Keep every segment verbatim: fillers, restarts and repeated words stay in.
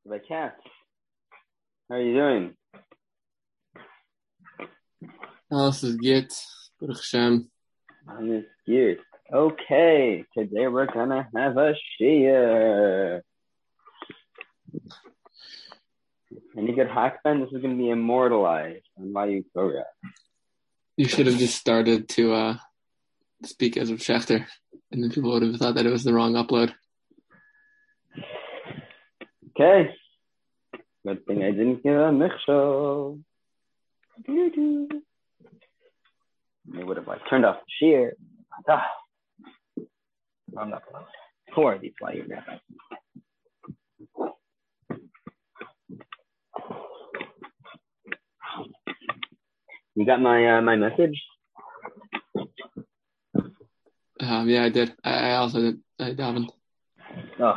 Rabbi Katz, how are you doing? Alles is good. Baruch Hashem. I'm good. Okay, today we're gonna have a shiur. Any good hakban? This is gonna be immortalized on my Torah. You should have just started to uh, speak as of Schechter, and then people would have thought that it was the wrong upload. Okay. Good thing I didn't get a michshol. They would have like turned off the shiur. Ah. I'm not gonna pour these while you're there. You got my uh, my message? Um, yeah, I did. I, I also did. I davened. Oh.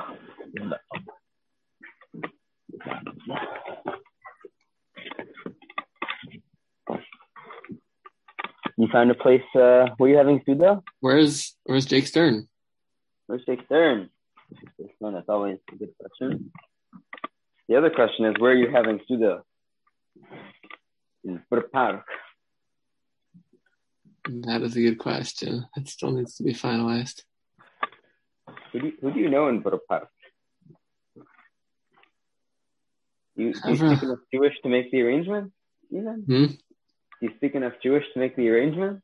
You found a place uh, where you're having Suda? Where's Where's Jake Stern? Where's Jake Stern? That's always a good question. The other question is, where are you having Suda? In Bur Park. That is a good question. It still needs to be finalized. Who do you, who do you know in Bur Park? You, do you speak enough Jewish to make the arrangement? Even? Hmm? Do you speak enough Jewish to make the arrangement?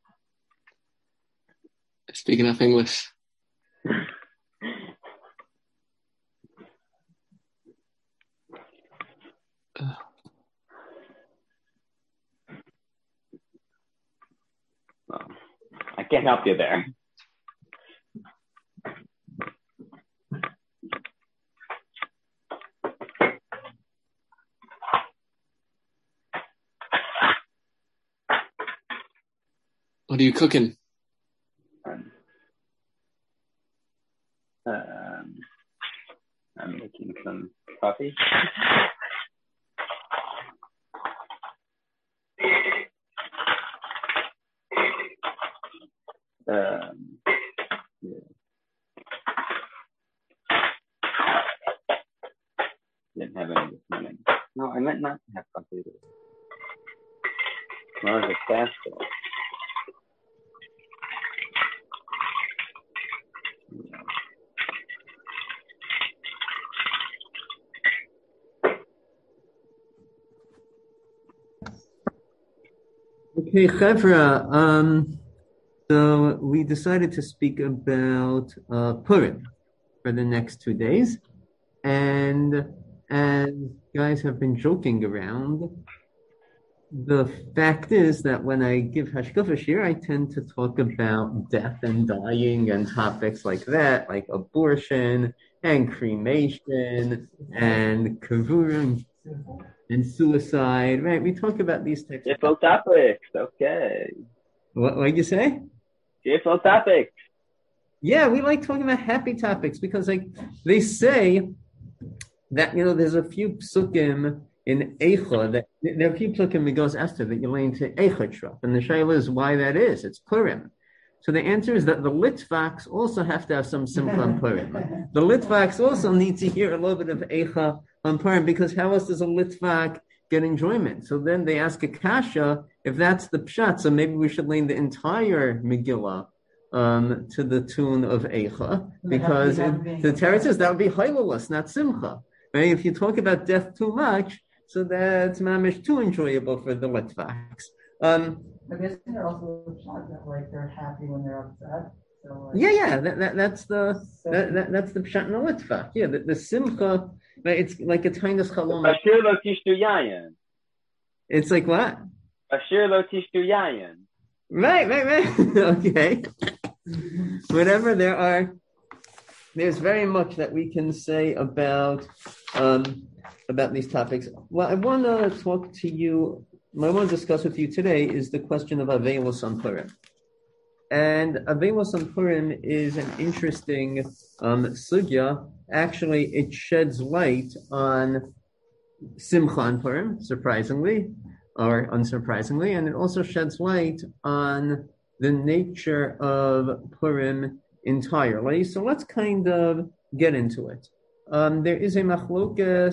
I speak enough English. uh. Well, I can't help you there. What are you cooking? Um, um, I'm making some coffee. Um, yeah. Didn't have any this morning. No, I meant not to have coffee. More of a fast though. Okay, Chevra, um, so we decided to speak about uh, Purim for the next two days. And as guys have been joking around, the fact is that when I give Hashkafa Shir, I tend to talk about death and dying and topics like that, like abortion and cremation and kavurim and suicide, right? We talk about these types of topics. topics. Okay. What what did you say? Cheerful topics. Yeah, we like talking about happy topics because like they say that, you know, there's a few psukim in Eicha that there are a few psukim that goes after that you lay into Eicha Shraf. And the shayla is why that is. It's Purim. So the answer is that the Litvaks also have to have some simcha on Purim. The Litvaks also need to hear a little bit of Eicha on Purim, because how else does a Litvak get enjoyment? So then they ask a kasha, if that's the pshat, so maybe we should learn the entire Megillah um, to the tune of Eicha, because it, the Torah says that would be Hailulus, not Simcha. Right? If you talk about death too much, so that's mamish too enjoyable for the Litvaks. Um, But isn't there also a shot that like they're happy when they're upset? So, like, yeah, yeah, that, that that's the that, that that's the pshat in the Litvak. Yeah, the, the simcha, right, it's like a tiny chalom. Bashir lo tishtu yayin. It's like what? Bashir lo tishtu yayin. Right, right, right. Okay. Whatever there are, there's very much that we can say about um, about these topics. Well, I want to talk to you. What I want to discuss with you today is the question of Avelos on Purim. And Avelos on Purim is an interesting um, sugya. Actually, it sheds light on Simcha on Purim, surprisingly, or unsurprisingly, and it also sheds light on the nature of Purim entirely. So let's kind of get into it. Um, there is a machlokas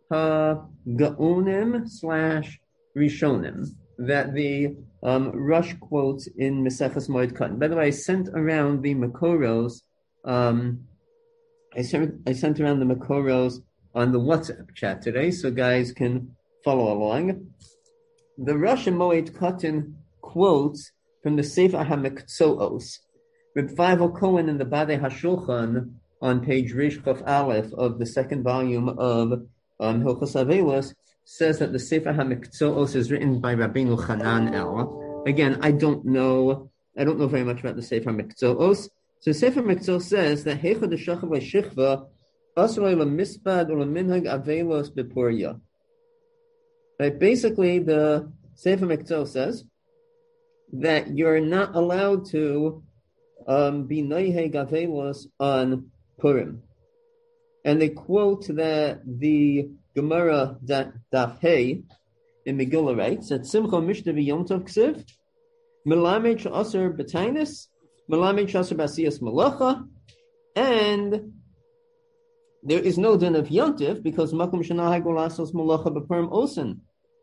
ha-Gaonim slash Rishonim that the um, Rush quotes in Maseches Moed Katan. By the way, I sent around the Makoros. Um, I sent I sent around the Makoros on the WhatsApp chat today, so guys can follow along. The Rush and Moed Katan quotes from the Sefer HaMekzoos, Reb Feivel Cohen in the Badei HaShulchan on page Rish Chaf Aleph of the second volume of um, Hilchos Avelos, says that the Sefer HaMekzoos is written by Rabbeinu Chanan El. Again, I don't know, I don't know very much about the Sefer HaMekzoos. So Sefer HaMekzoos says that Heichad Shachav Shichva Asrei LaMispad or LaMinhag Avelos Bepuria. Right, basically, the Sefer HaMekzoos says that you're not allowed to um, be Noiheg Avelos on Purim. And they quote that the Gemara Daf Hey in Megillah writes that Simcha Mishtav Yom Tov Ksiv, Melamed Sh'asar B'Tainis, Melamed Sh'asar B'Asiyas Malacha, and there is no din of Yontif because Makom Shanahag Olasos Malacha B'Purim Osen.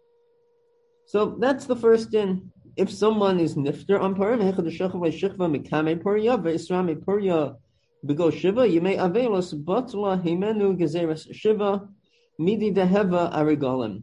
So that's the first din. If someone is nifter on Purim, Hechad Shachva Shechva Mikame Puria Ve'Isrami Puria B'Go Shiva, you may Avelos Batla Himenu Gezeres Shiva Midi Deheva Arigolim.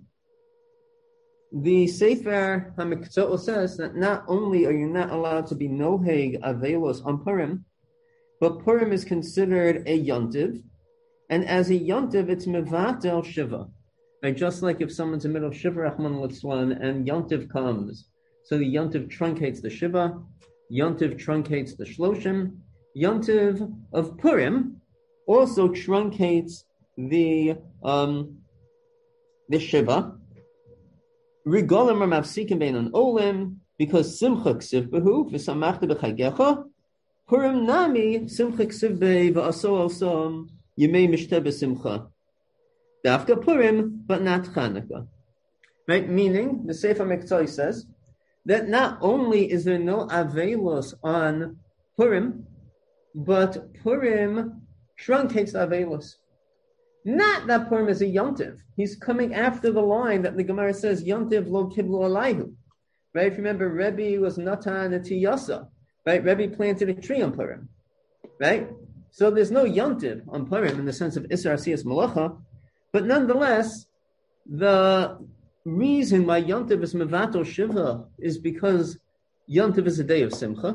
The Sefer HaMekzoos says that not only are you not allowed to be Noheg Avelos on Purim, but Purim is considered a Yontiv, and as a Yontiv, it's Mevatel Shiva. Right? Just like if someone's in the middle of Shiva Rahman Litzlan and Yontiv comes, so the Yontiv truncates the Shiva, Yontiv truncates the Shloshim, Yontiv of Purim also truncates the um, the Shiva. Rigolim are mafsikim bein on olim because simcha ksiv behu v'samachta b'chagecha. Purim nami simcha ksiv be v'aso osam yemei mishteh b'simcha. Dafka Purim, but not Chanukah. Right? Meaning, the Sefer HaMekzoos says that not only is there no Avelos on Purim, but Purim truncates the Avelos. Not that Purim is a Yontiv. He's coming after the line that the Gemara says, Yontiv lo kiblu alayhu. Right? If you remember, Rebbe was Natan Tiyasa. Right? Rebbe planted a tree on Purim. Right? So there's no Yontiv on Purim in the sense of Isra Asiyas Malacha, but nonetheless, the reason why Yontiv is Mevato Shiva is because Yontiv is a day of Simcha.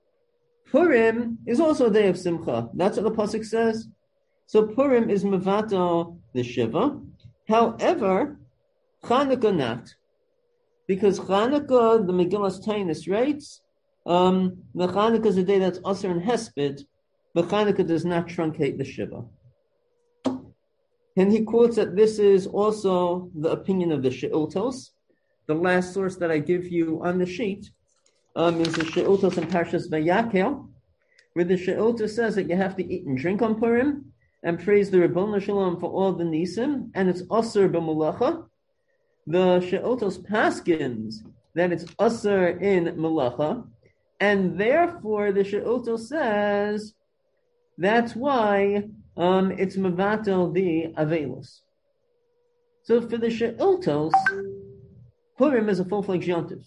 Purim is also a day of Simcha. That's what the Pasuk says. So Purim is Mevato the Shiva. However, Chanukah not. Because Chanukah, the Megillas Tainis writes, um, the Chanukah is a day that's Asr and Hesped, but Chanukah does not truncate the Shiva. And he quotes that this is also the opinion of the She'otos. The last source that I give you on the sheet um, is the She'otos in Parshas Vayakel, where the She'otos says that you have to eat and drink on Purim and praise the Ribono Shalom for all the Nisim, and it's Asr b'Melacha. The She'otos paskins that it's Asr in Melacha, and therefore the She'otos says that's why Um, it's Mevatel the Avelos. So for the She'otos, Purim is a full-fledged Yontiv.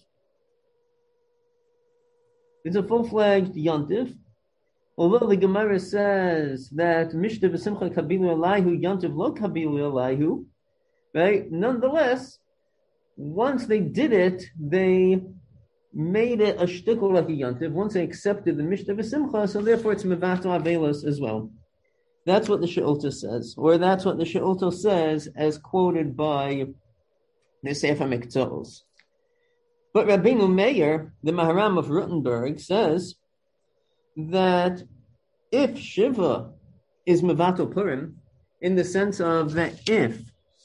It's a full-fledged Yontiv. Although the Gemara says that Mishta v'simcha kabilu alayhu Yontiv lo kabilu alayhu, right? Nonetheless, once they did it, they made it a shtickle like a Yontiv. Once they accepted the Mishta v'simcha, so therefore it's Mevatel Avelos as well. That's what the She'otos says, or that's what the She'otos says as quoted by the Sefer HaMekzoos. But Rabbeinu Meir, the Maharam of Rothenburg, says that if Shiva is Mevato Purim, in the sense of that if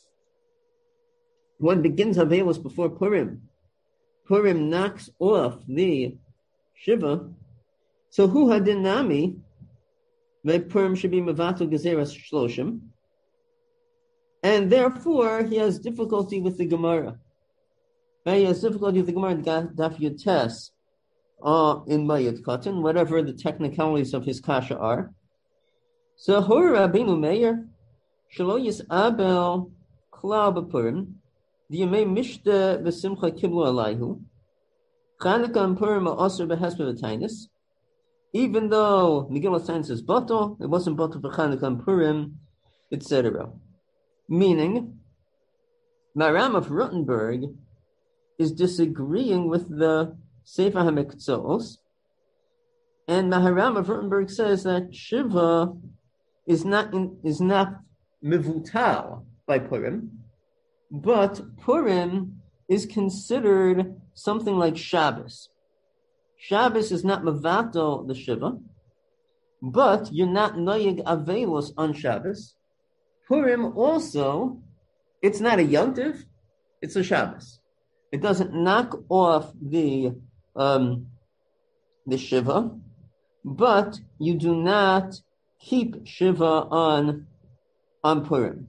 one begins Avelos before Purim, Purim knocks off the Shiva, so hu hadinami, that Purim should be Mevato Gezeras Shloshim, and therefore he has difficulty with the Gemara. Right? He has difficulty with the Gemara in Daf Yotes uh, in Moed Katan, whatever the technicalities of his kasha are. So Hor Rabbeinu Meir Shelo Yisabel klal b'Purim, the Yemei Mishta v'Simcha kiblu alayhu, Chanukah and Purim are also behesper v'tainis. Even though Megillah Tainis is batal, it wasn't batal for Chanukah and Purim, et cetera. Meaning, Maharam of Rottenberg is disagreeing with the Sefer HaMektzos, and Maharam of Rottenberg says that Shiva is not in, is not mivutal by Purim, but Purim is considered something like Shabbos. Shabbos is not mevatel the Shiva, but you're not noyeg avelos on Shabbos. Purim also, it's not a yontiv, it's a Shabbos. It doesn't knock off the um, the Shiva, but you do not keep Shiva on, on Purim.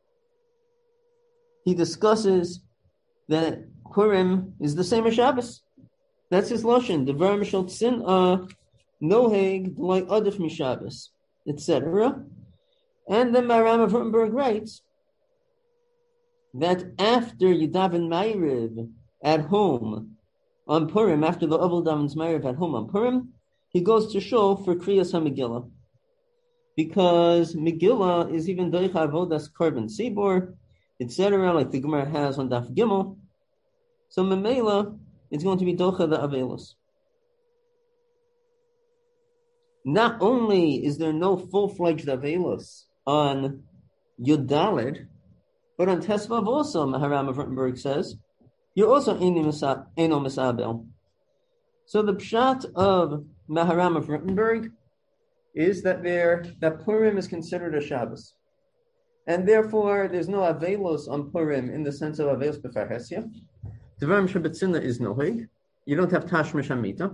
He discusses that Purim is the same as Shabbos. That's his lashon. Devar mishal tzina noheg like adif mishabbos, et cetera. And then Maharam of Rottenberg writes that after you daven Ma'ariv at home on Purim, after the Oval davens Ma'ariv at home on Purim, he goes to shul for Kriyas HaMegillah, because Megillah is even doich avodas korban sibor, et cetera, like the Gemara has on Daf Gimel. So Memela, it's going to be docha the avelos. Not only is there no full-fledged avelos on Yud Daled, but on Tesvav also, Maharam of Rottenberg says, you're also eno misabel. So the pshat of Maharam of Rottenberg is that there that Purim is considered a Shabbos, and therefore there's no avelos on Purim in the sense of avelos b'farhesia. Devarim shebetzina is nohig. You don't have tashmish amita,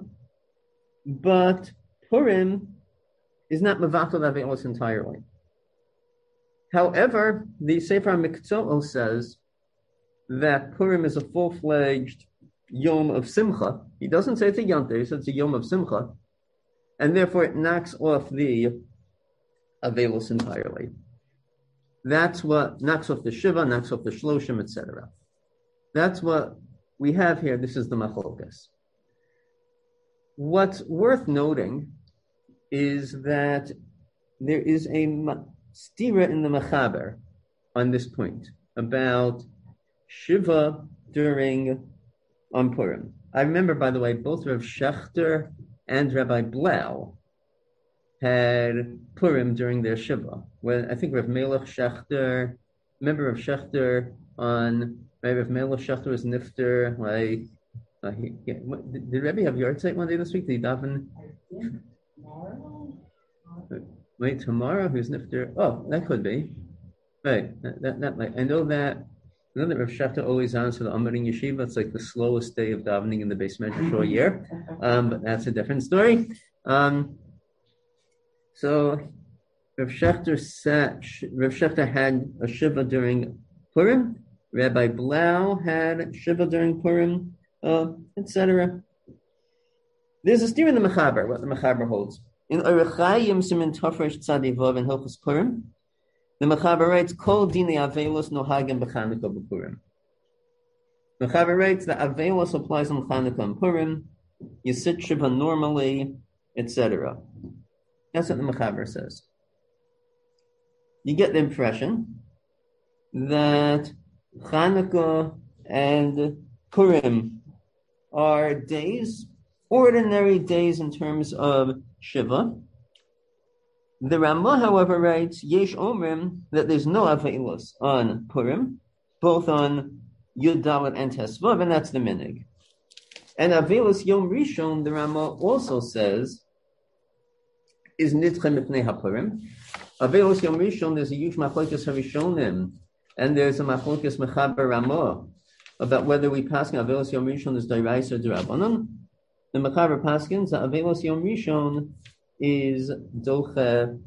but Purim is not mevatel avelos entirely. However, the Sefer HaMektzos says that Purim is a full-fledged Yom of Simcha. He doesn't say it's a Yontif, he says it's a Yom of Simcha, and therefore it knocks off the avelos entirely. That's what knocks off the Shiva, knocks off the Shloshim, et cetera. That's what we have here. This is the Machlokas. What's worth noting is that there is a stira in the Mechaber on this point about Shiva during on Purim. I remember, by the way, both Rav Shechter and Rabbi Blau had Purim during their Shiva. When I think Rav Melech Shechter, remember Rav Shechter on Maybe if Melech Shechter was nifter, like, uh, he, yeah, what, did, did Rebbe have yard site one day this week? Did he daven? Tomorrow? Wait, tomorrow? Who's nifter? Oh, that could be. Right. That, that, that like, I know that, I know that Rav Shechter always answers the Amarin Yeshiva. It's like the slowest day of davening in the base measure for a year. Um, but that's a different story. Um, so, Rav Shechter, sat, Rav Shechter had a Shiva during Purim. Rabbi Blau had Shiva during Purim, uh, et cetera. There's a steer in the Mechaber, what the Mechaber holds. In Orechayim Simin Tofresh Tzadivov and Hilchos Purim, the Mechaber writes, Kol Dini Avelos Nohagim B'Chanukah B'Purim. Mechaber writes that Avelos applies on Chanukah and Purim, you sit Shiva normally, et cetera. That's what the Mechaber says. You get the impression that Chanukah and Purim are days, ordinary days in terms of Shiva. The Ramah, however, writes, Yesh Omrim, that there's no Avelos on Purim, both on Yud Dalet and Tesvav, and that's the Minig. And Avelos Yom Rishon, the Ramah also says, is Nidche Mipnei HaPurim. Avelos Yom Rishon, there's a huge Machlokes HaRishonim, and there's a Machlokes Mechaber Ramah about whether we pass on Avelos Yom Rishon is Dairais or D'Rabbanan. The Mechaber paskins that Avelos Yom Rishon is Doche.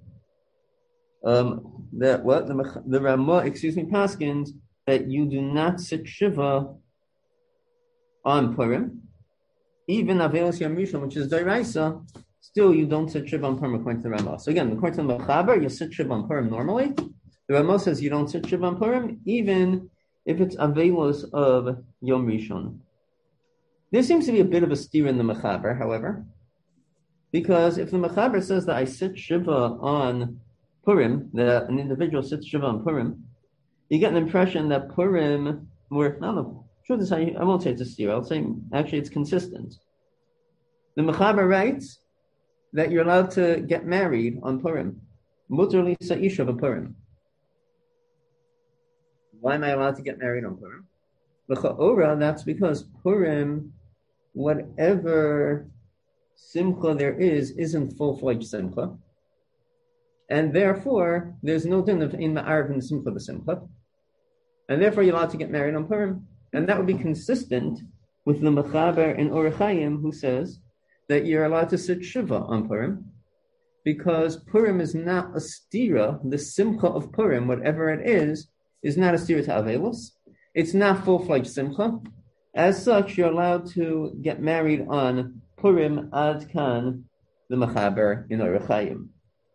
Um, that what the the Ramah, excuse me, paskins that you do not sit Shiva on Purim, even Avelos Yom Rishon, which is Dairaisa, still you don't sit Shiva on Purim according to the Ramah. So again, according to the Mechaber, you sit Shiva on Purim normally. The Rama says you don't sit Shiva on Purim, even if it's Avelos of Yom Rishon. There seems to be a bit of a steer in the Mechaber, however, because if the Mechaber says that I sit Shiva on Purim, that an individual sits Shiva on Purim, you get an impression that Purim, where, I don't know, sure this, I, I won't say it's a steer, I'll say actually it's consistent. The Mechaber writes that you're allowed to get married on Purim. Mutar li sa'isha b'Purim. Why am I allowed to get married on Purim? L'cha'ora, that's because Purim, whatever simcha there is, isn't full-fledged simcha. And therefore, there's no din of in ma'arv and simcha b'simcha. And therefore, you're allowed to get married on Purim. And that would be consistent with the Mechaber in Orach Chaim, who says that you're allowed to sit Shiva on Purim, because Purim is not a stira. The simcha of Purim, whatever it is, is not a stira to Avelos. It's not full-fledged simcha. As such, you're allowed to get married on Purim ad kan, the Mechaber in Orach Chaim.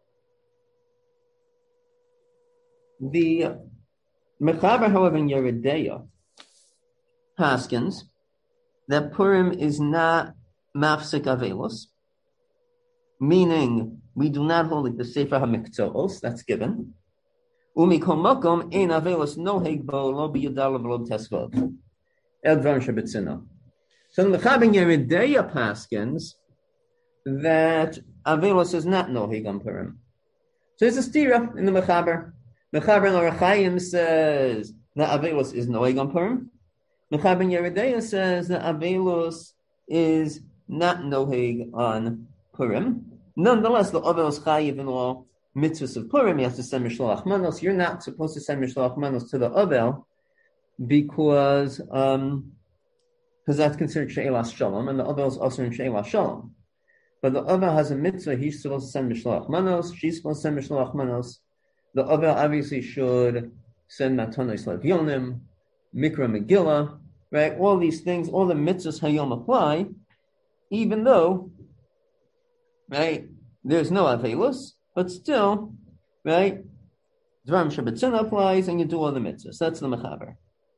The Mechaber, however, in Yeridea, paskins that Purim is not mafsik Avelos, meaning we do not hold it the Sefer HaMiktzos, that's given. Umikol makom ein Avelos noheg bo lo biyudal v'lo tesvod. El dvarim shebetzina. So the Mechaber in Yeridea paskins that Avelos is not noheg on Purim. So there's a stira in the Mechaber. Mechaber in Orach Chaim says that Avelos is noheg on Purim. Mechaber in Yeridea says that Avelos is not noheg on Purim. Nonetheless, the Avelos chayiv in all mitzvahs of Purim, you have to send Mishloach Manos. You're not supposed to send Mishloach Manos to the Avel because um, because that's considered She'elas Shalom, and the Avel is also in She'elas Shalom. But the Avel has a mitzvah, he's supposed to send Mishloach Manos, she's supposed to send Mishloach Manos. The Avel obviously should send Matanos Levyonim, Mikra Megillah, right? All these things, all the mitzvahs Hayom apply, even though, right, there's no Avelos, but still, right, Dvarim Shebetzin applies and you do all the mitzvahs. That's the Mechaber.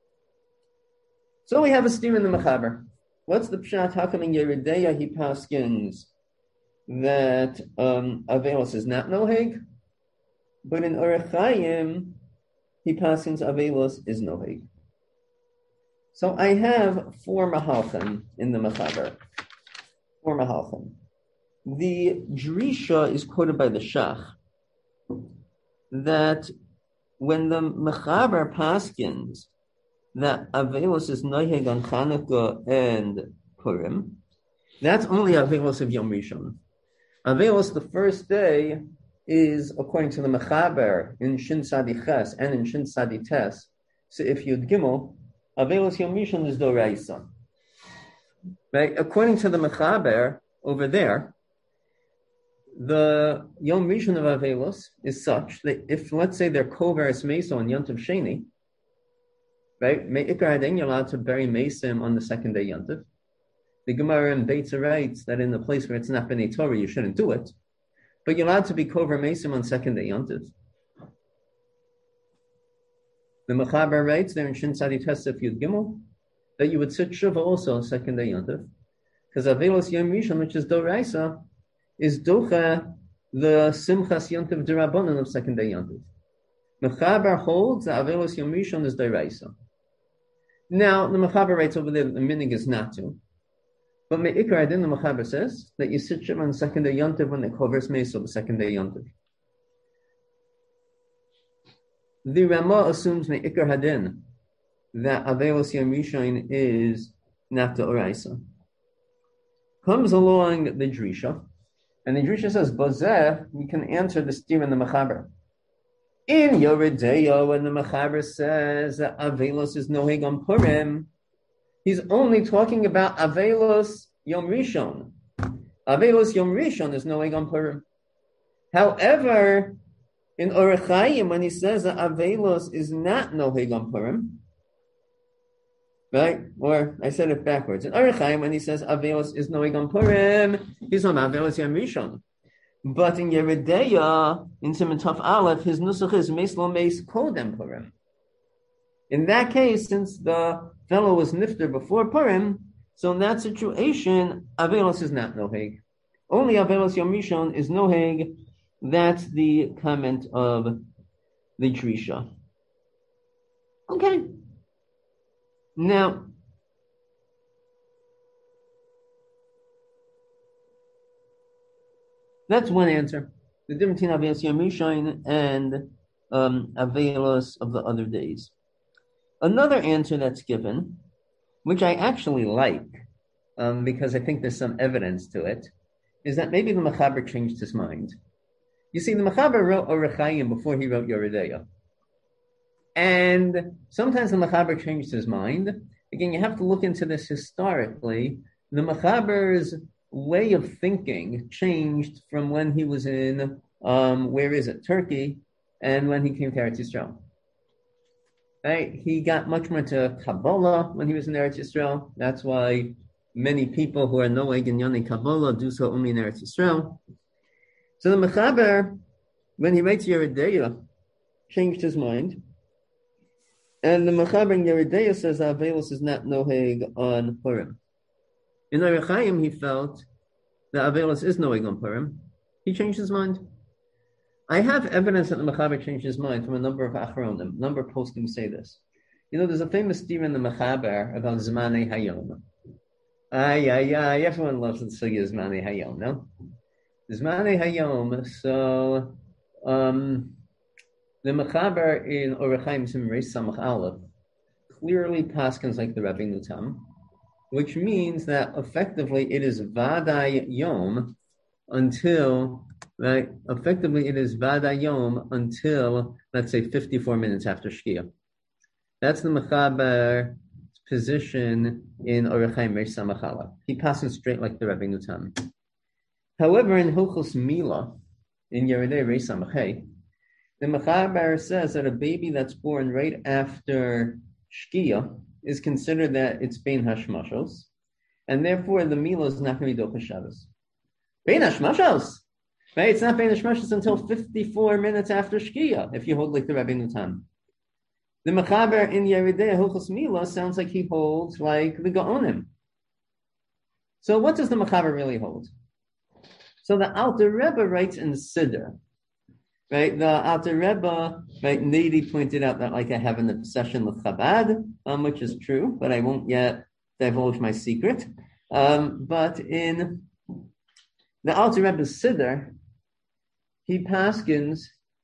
So we have a steer in the Mechaber. What's the pshat? How come in Yeridea he paskins that um, Avelos is not noheg, but in Orach Chaim he paskins Avelos is noheg. So I have four mahalchim in the Mechaber. Four mahalchim. The Drisha is quoted by the Shach that when the Mechaber paskins that Avelos is noheg on Chanukah and Purim, that's only Avelos of Yom Rishon. Avelos, the first day, is according to the Mechaber in Shin Sadi Ches and in Shin Sadi Tes. So if Yud Gimel, Avelos Yom Rishon is Doraisa. Right? According to the Mechaber over there, the Yom Rishon of Avelos is such that if, let's say, they're Koveres Meso on Yontiv Sheni, right? Me'ikar Hadin, you're allowed to bury Mesim on the second day Yontiv. The Gemara in Beitza writes that in the place where it's not B'nai Torah, you shouldn't do it. But you're allowed to be Kover Mesim on second day Yontiv. The Mechaber writes there in Shin Sadi Tesef Yud Gimel that you would sit Shiva also on second day Yontiv. Because Avelos Yom Rishon, which is Doraisa, is Docha, the Simchas Yontiv D'Rabbanan of second day Yontiv. Mechaber holds that Avelos Yom Rishon is Doraisa. Now, the Mechaber writes over there that the minig is not to. But Me'ikar Adin, the Mechaber says that you sit Shiva on the second day Yontiv when the Koveres Meso, the second day Yontiv. The Ramah assumes Me'ikar Hadin that Avelos Yom Rishon is not the Oraisa. Comes along the Drisha, and the Drisha says, Bozeh, you can answer the steer in the Mechaber. In Yeridea, when the Mechaber says that Avelos is noheg on Purim, he's only talking about Avelos Yom Rishon. Avelos Yom Rishon is noheg on Purim. However, in Orach Chaim, when he says that Avelos is not noheg on Purim, right? Or I said it backwards. In Orach Chaim, when he says Avelos is noheg on Purim, he's on Avelos Yom Rishon. But in Yeredeya, in Siman Tov Aleph, his nusach is Meis Lo Meis Kodem Purim. In that case, since the fellow was nifter before Purim, so in that situation, Avelos is not noheg. Only Avelos Yom Rishon is noheg. That's the comment of the Trisha. Okay. Now, that's one answer. The difference between Avelos Yom Rishon and um, Avelos of the other days. Another answer that's given, which I actually like, um, because I think there's some evidence to it, is that maybe the Mechaber changed his mind. You see, the Mechaber wrote Orach Chaim before he wrote Yeredeya. And sometimes the Mechaber changed his mind. Again, you have to look into this historically. The Mechaber's way of thinking changed from when he was in, um, where is it, Turkey, and when he came to Eretz Yisrael. Right? He got much more to Kabbalah when he was in Eretz Yisrael. That's why many people who are noeg in Yoni Kabbalah do so only in Eretz Yisrael. So the Mechaber, when he writes Yeredeya, changed his mind. And the Mechaber in Yeredeya says that Avelos is not noeg on Purim. In Orach Chaim, he felt that Avelos is noeg on Purim. He changed his mind. I have evidence that the Mechaber changed his mind from a number of Achronim. A number of poskim say this. You know, there's a famous theory in the Mechaber about Zmanei Hayom. Ay, ay, ay, everyone loves the Sugya Zmanei Hayom, no? Zmanei Hayom, so um, the Mechaber in Orach Chaim Simrei Samach Aleph clearly paskins like the Rabbeinu Tam, which means that effectively it is Vadai Yom until, right, effectively it is Vadai Yom until, let's say, fifty-four minutes after Shkia. That's the Mechaber's position in Orach Chaim Reish Samach Aleph. He passes straight like the Rabbeinu Tam. However, in Hilchos Mila, in Yeredeya Reish Samach Hey, the Mechaber says that a baby that's born right after Shkia is considered that it's Bein Hashmashos, and therefore the Mila is not going to be Dochas Shabbos. Bein Hashmashos! Right? It's not Bein Hashmashos until fifty-four minutes after Shkia, if you hold like the Rabbeinu Tam. The Mechaber in Yeredeya Hilchos Mila sounds like he holds like the Gaonim. So what does the Mechaber really hold? So the Alter Rebbe writes in Siddur, right? The Alter Rebbe, right? Nady pointed out that like I have an obsession with Chabad, um, which is true, but I won't yet divulge my secret. Um, but in the Alter Rebbe's Siddur, he paskins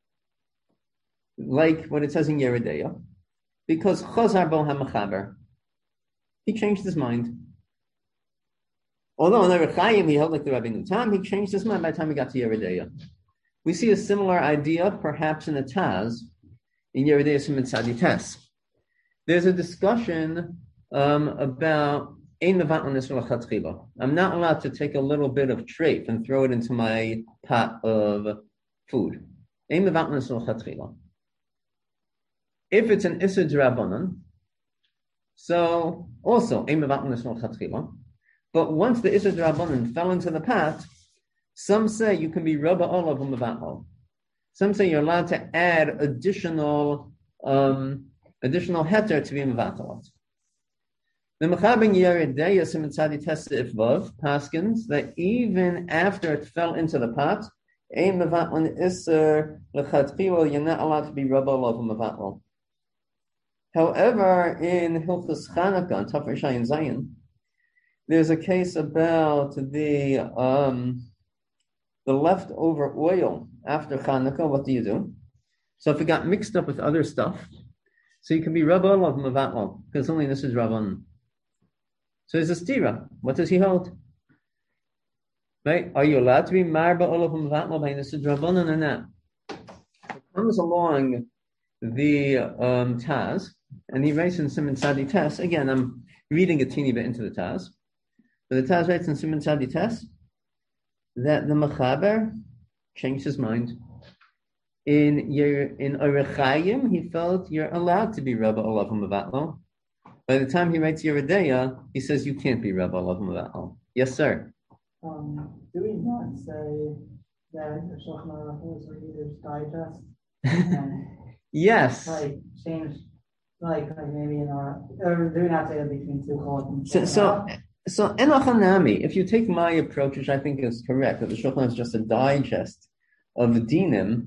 like what it says in Yeredeya, because Chazar bo HaMechaber, he changed his mind. Although in Orach Chaim he held like the Rabbeinu Tam, he changed his mind by the time he got to Yeredeya. We see a similar idea, perhaps in the Taz, in Yeredeya Siman Tzadi Tes. There's a discussion um, about Ein Mevatlan Yisrael L'Chatchila. I'm not allowed to take a little bit of treif and throw it into my pot of food. Ein Mevatlan Yisrael L'Chatchila. If it's an Issa D'Rabbanan, so also Ein Mevatlan Yisrael L'Chatchila. But once the Issa D'Rabbanan fell into the pot, some say you can be Rabba Olav U'Mevatlo. Some say you're allowed to add additional um, additional heter to be Mevatlo. The Mechaber in Yeredeya Siman Tzadi Tes Seif Vav paskins that even after it fell into the pot, Ein Mevatlan Isser L'Chatchila, you're not allowed to be Rabba Olav U'Mevatlo. However, in Hilchos Chanukah, Taf Resh Ayin Zayin, there's a case about the um, the leftover oil after Chanukah. What do you do? So if it got mixed up with other stuff, so you can be Rabba Olav Mevatlo, because only this is Rabban. So there's a stira. What does he hold? Right? Are you allowed to be Marba Olav Mevatlo by this is Rabbanan or not? It comes along the um, Taz, and he writes in Siman Tzadi Tes. Again, I'm reading a teeny bit into the Taz. But the Taz writes in Siman Tzadi Tes that the Mechaber changed his mind. In your in Orach Chaim, he felt you're allowed to be Rabba Olav Mevatlo. By the time he writes Yeredeya, he says you can't be Rabba Olav Mevatlo. Yes, sir. Um, do we not say that the Shulchan Aruch was a Reader's Digest and Yes. like change, like like maybe in our or do not say that between two columns. So so so enochanami. If you take my approach, which I think is correct, that the Shulchan is just a digest of the dinim.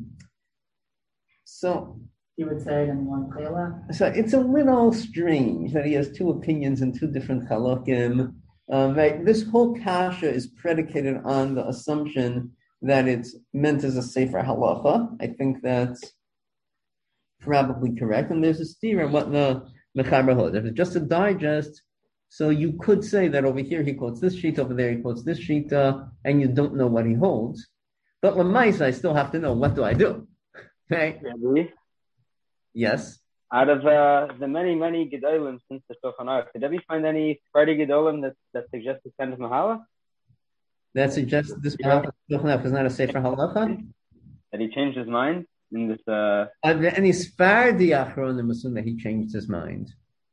So you would say it in one chela. So it's a little strange that he has two opinions in two different halakim. Um, right? This whole kasha is predicated on the assumption that it's meant as a sefer halacha. I think that's probably correct. And there's a steer what the mechaber holds. If it's just a digest, so you could say that over here he quotes this sheet, over there he quotes this sheet, uh, and you don't know what he holds. But lemais, I still have to know, what do I do? Okay? Really? Yes. Out of uh, the many, many Gedolim since the Shulchan Aruch, did we find any Friday Gedolim that, that suggests this kind of Mahala? That suggests this Yeah. Shulchan is not a sefer halacha? That he changed his mind in this... Uh... Are there any Sfardi Achronim assume that he changed his mind?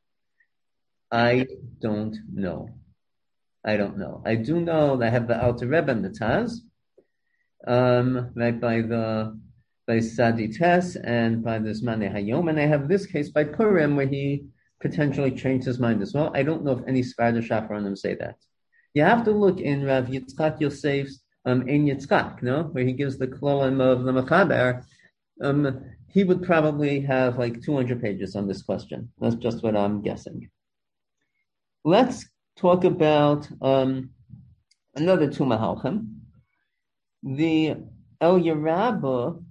I don't know. I don't know. I do know that I have the Alter Rebbe and the Taz, um, right by the by Sadi Tes and by this Mane Hayom, and I have this case by Purim where he potentially changed his mind as well. I don't know if any Sfardi Achronim say that. You have to look in Rav Yitzchak Yosef's um, Ein Yitzchak, no, where he gives the klolim of the Mechaber. Um, he would probably have like two hundred pages on this question. That's just what I'm guessing. Let's talk about um, another two mahalchim. The El Yerabah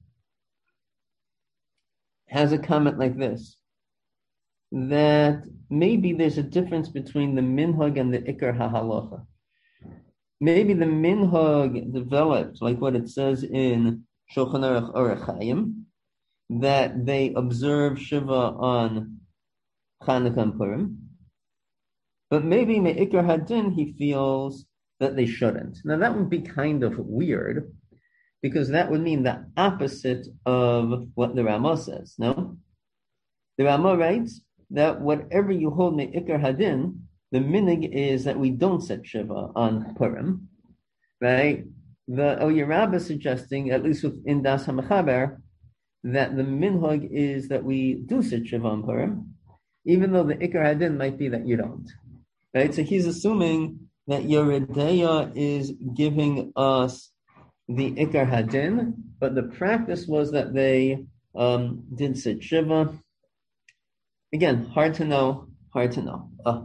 has a comment like this, that maybe there's a difference between the minhag and the ikar hahalacha. Maybe the minhag developed, like what it says in Shulchan Aruch Orach Chaim, that they observe Shiva on Chanukah and Purim. But maybe Me'ikar Hadin, he feels that they shouldn't. Now that would be kind of weird, because that would mean the opposite of what the Ramah says, no? The Ramah writes that whatever you hold Me'ikar Hadin, the minig is that we don't set Shiva on Purim, right? The El Yerabah is suggesting, at least within Das HaMechaber, that the minhag is that we do sit Shiva on Purim, even though the Ikar Hadin might be that you don't. Right? So he's assuming that Yeredeya is giving us the Ikar Hadin, but the practice was that they um, did sit Shiva. Again, hard to know, hard to know. Uh,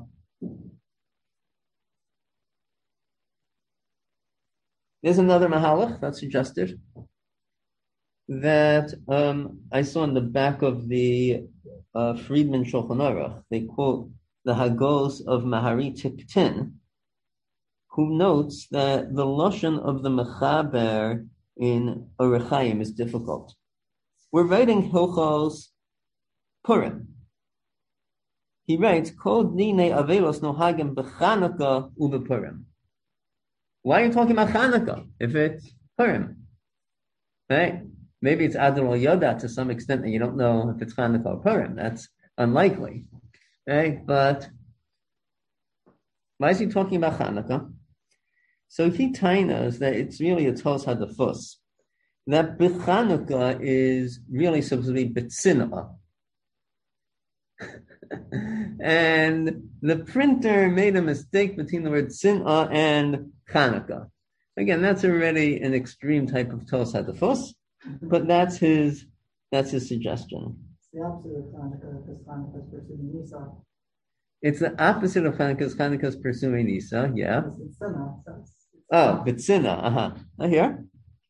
there's another Mahalach that's suggested that um, I saw in the back of the uh, Friedman Shulchan Aruch. They quote the Hagos of Mahari Tiktin, who notes that the lashon of the Mechaber in Orach Chaim is difficult. We're writing Hilchos Purim. He writes, Kol Dine Avelos Nohagim B'Chanukah U'B'Purim. Why are you talking about Chanukah if it's Purim? Right? Maybe it's Adon Yoda to some extent that you don't know if it's Chanukah or Purim. That's unlikely. Right? But why is he talking about Chanukah? So he tainas that it's really a tos hadafus. That B'Chanukah is really supposed to be B'Tzinah. And the printer made a mistake between the word Tzinah and Chanukah. Again, that's already an extreme type of tos hadafus, but that's his that's his suggestion. It's the opposite of Chanukah, because Chanukah is pursuing Nisa. It's the opposite of Chanukah, because Chanukah is pursuing Nisa, yeah. It's Tzina, so it's- Oh, B'Tzina, uh-huh. Oh, here?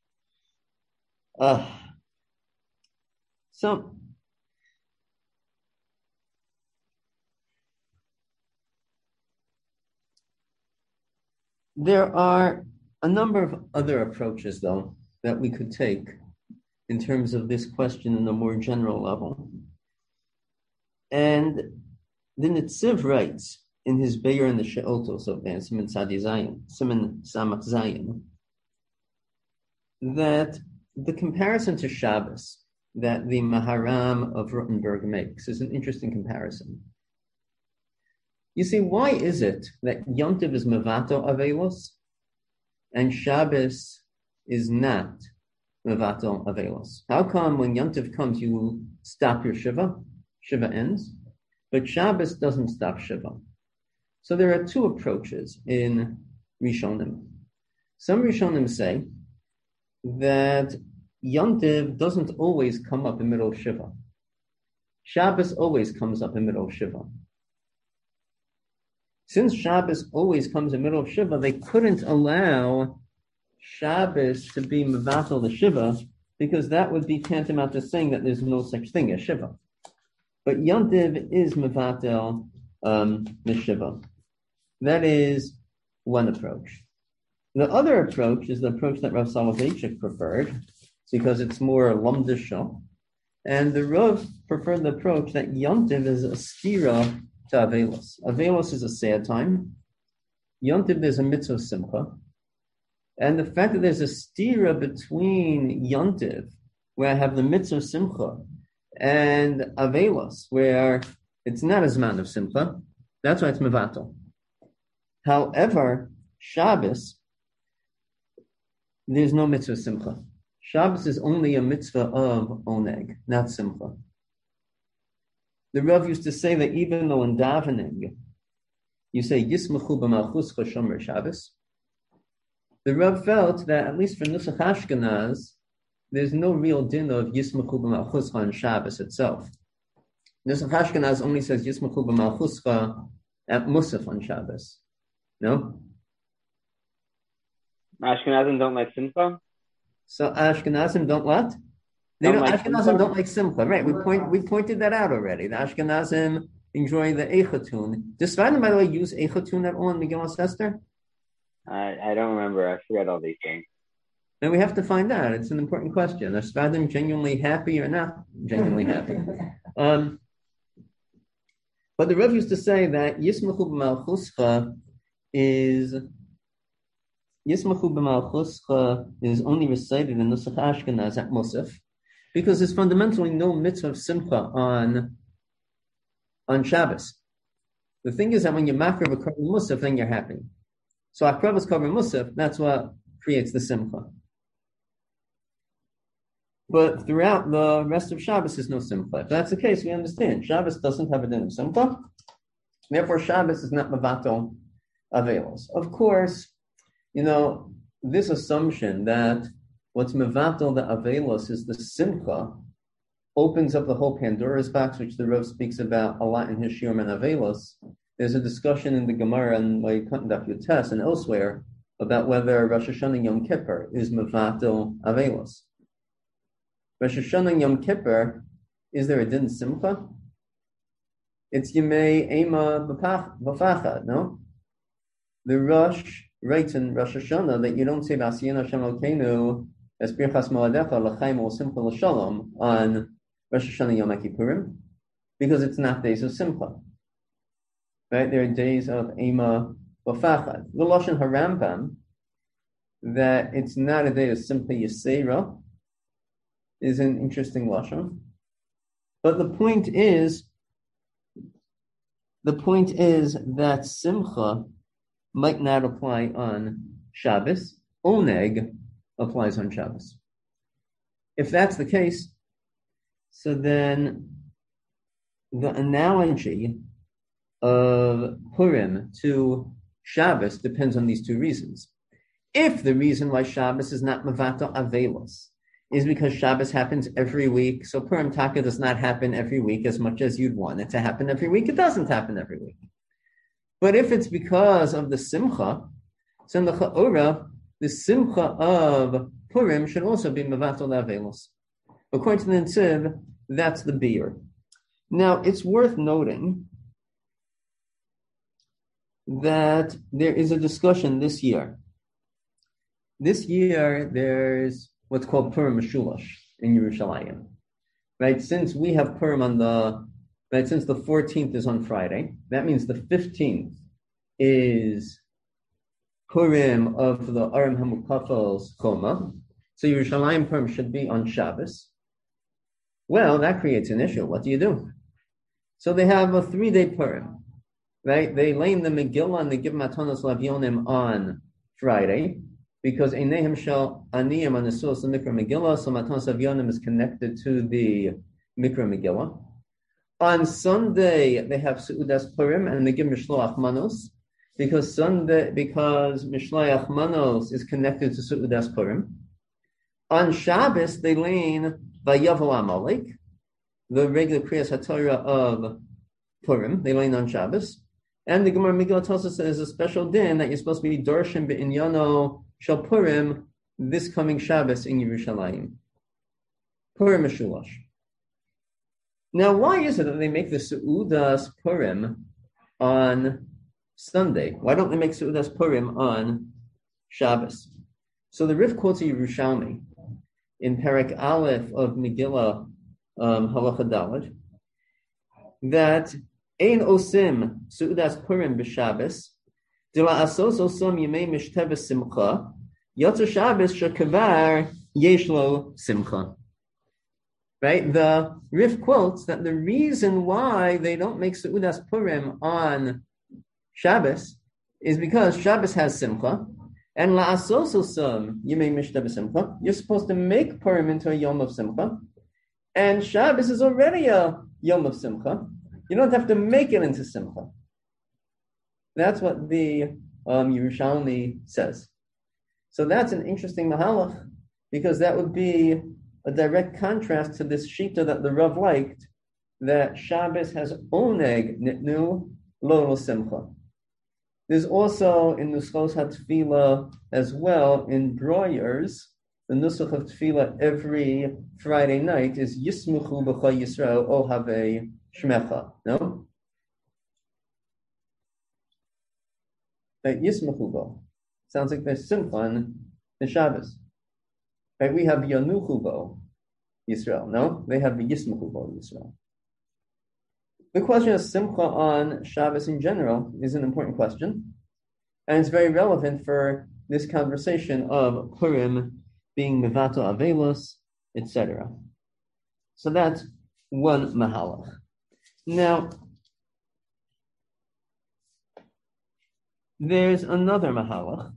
Uh, so, there are a number of other approaches, though, that we could take in terms of this question in a more general level. And the Netziv writes in his Be'er and the She'otos of Siman Sadi Zayin, Siman Samach Zayin, that the comparison to Shabbos that the Maharam of Rottenberg makes is an interesting comparison. You see, why is it that Yom Tov is Mevato Avelos and Shabbos is not mevatel avelos. How come when Yom Tov comes you stop your shiva, shiva ends, but Shabbos doesn't stop shiva? So there are two approaches in Rishonim. Some Rishonim say that Yom Tov doesn't always come up in middle of shiva. Shabbos always comes up in middle of shiva. Since Shabbos always comes in middle of shiva, they couldn't allow Shabbos to be mevatel the shiva because that would be tantamount to saying that there's no such thing as shiva. But Yom Tov is mevatel um, the shiva. That is one approach. The other approach is the approach that Rav Soloveitchik preferred, because it's more lamdisha. And the Rav preferred the approach that Yom Tov is a stira to Avelos. Avelos is a sad time. Yom Tov is a mitzvah simcha. And the fact that there's a stira between Yom Tov, where I have the mitzvah simcha, and Avelos, where it's not a zman of simcha, that's why it's mevatel. However, Shabbos, there's no mitzvah simcha. Shabbos is only a mitzvah of oneg, not simcha. The Rav used to say that even though in davening you say Yismachu b'malchuscha shomer Shabbos, the Rav felt that at least for Nusach Ashkenaz, there's no real din of Yismachu b'malchuscha on Shabbos itself. Nusach Ashkenaz only says Yismachu b'malchuscha at Musaf on Shabbos. No? Ashkenazim don't like simcha? So Ashkenazim don't what? They don't, don't like Ashkenazim simcha? Don't like simcha, right? We point we pointed that out already. The Ashkenazim enjoy the Eichatun. Does Sfadim, by the way, use Eichatun at all in Megillas Esther? I I don't remember. I forget all these things. And we have to find out. It's an important question. Are Sfadim genuinely happy or not genuinely happy? Um, but the Rav used to say that Yismachu b'malchuscha is Yismachu b'malchuscha is only recited in Nusach Ashkenaz at Musaf, because there's fundamentally no mitzvah of simcha on, on Shabbos. The thing is that when you makar a korban Musaf, then you're happy. So Akravas korban Musaf, that's what creates the simcha. But throughout the rest of Shabbos, there's no simcha. If that's the case, we understand. Shabbos doesn't have a din of simcha. Therefore, Shabbos is not mevatel avelos. Of course, you know, this assumption that what's mevatel the avelos is the simcha opens up the whole Pandora's box, which the Rav speaks about a lot in his Shiurim and Avelos. There's a discussion in the Gemara and like Daf Yotes and elsewhere about whether Rosh Hashanah and Yom Kippur is mevatel avelos. Rosh Hashanah and Yom Kippur, is there a din simcha? It's Yemei Ema B'Fachad, no? The Rosh writes in Rosh Hashanah that you don't say V'asiyin Hashem Elokeinu Es Birchas Moadecha L'chaim or Simcha L'Shalom on Rosh Hashanah Yom Kippurim, because it's not days of Simcha. Right? There are days of Ema B'Fachad. The Lashon HaRambam, that it's not a day of Simcha Yisera, is an interesting Lashon. But the point is, the point is that Simcha might not apply on Shabbos. Oneg applies on Shabbos. If that's the case, so then the analogy of Purim to Shabbos depends on these two reasons. If the reason why Shabbos is not mevatel avelos is because Shabbos happens every week, so Purim Taka does not happen every week as much as you'd want it to happen every week, it doesn't happen every week. But if it's because of the Simcha, so in the Cha'ora, the Simcha of Purim should also be mevatel avelos. According to the Netziv, that's the beer. Now, it's worth noting that there is a discussion this year. This year, there's what's called Purim Meshulash in Yerushalayim. Right? Since we have Purim on the, right, since the fourteenth is on Friday, that means the fifteenth is Purim of the Aram HaMukafal's Choma. So Yerushalayim Purim should be on Shabbos. Well, that creates an issue. What do you do? So they have a three-day Purim. Right? They lay in the Megillah and they give Matanos Lavyonim on Friday. because Einehem Shel Aniyim on the source of Mikra Megillah, so Matanos Avyanim is connected to the Mikra Megillah. On Sunday, they have Seudas Purim and they give Mishloach Manos, because Sunday, because Mishloach Manos is connected to Seudas Purim. On Shabbos, they lean Vayavu Amalek, the regular Kriyas HaTorah of Purim. They lean on Shabbos. And the Gemara Megillah tells us there's a special din that you're supposed to be Dorshim Be'inyano Shal Purim this coming Shabbos in Yerushalayim. Purim Meshulash. Now, why is it that they make the Seudas Purim on Sunday? Why don't they make Seudas Purim on Shabbos? So the Rif quotes a Yerushalmi in Perek Aleph of Megillah um, Halacha Daled that Ein Osim Seudas Purim b'Shabbos Dila Asos Osom Yemei Mishteh Simcha Yotzer Shabbos Shekavar Yeshlo Simcha. Right? The Rif quotes that the reason why they don't make Seudas Purim on Shabbos is because Shabbos has Simcha, and La'asos Osam Yemei Mishteh B'Simcha. You're supposed to make Purim into a Yom of Simcha, and Shabbos is already a Yom of Simcha. You don't have to make it into Simcha. That's what the um, Yerushalmi says. So that's an interesting mahalach, because that would be a direct contrast to this shita that the Rav liked, that Shabbos has oneg nitnu lo simcha. There's also in Nuschos HaTefillah as well, in Breuer's, the Nusach of Tefillah every Friday night is Yismuchu b'cha Yisrael o have shmecha. No? That Yismuchu bo. Sounds like there's simcha on the Shabbos. Right? We have Yanuchu bo Yisrael. No? They have the Yismuchu bo Yisrael. The question of simcha on Shabbos in general is an important question, and it's very relevant for this conversation of Purim being mevato avelos, et cetera. So that's one mahalach. Now, there's another mahalach